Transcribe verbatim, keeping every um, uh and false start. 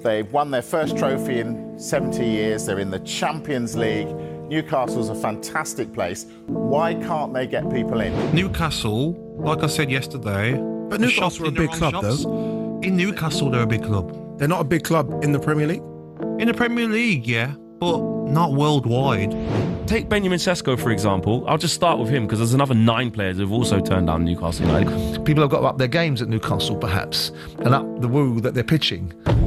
They've won their first trophy in seventy years. They're in the Champions League. Newcastle's a fantastic place. Why can't they get people in? Newcastle, like I said yesterday... But Newcastle are a big club, shops. though. In Newcastle, they're a big club. They're not a big club in the Premier League? In the Premier League, yeah, but not worldwide. Take Benjamin Sesko, for example. I'll just start with him because there's another nine players who've also turned down Newcastle United. People have got to up their games at Newcastle, perhaps, and up the woo that they're pitching.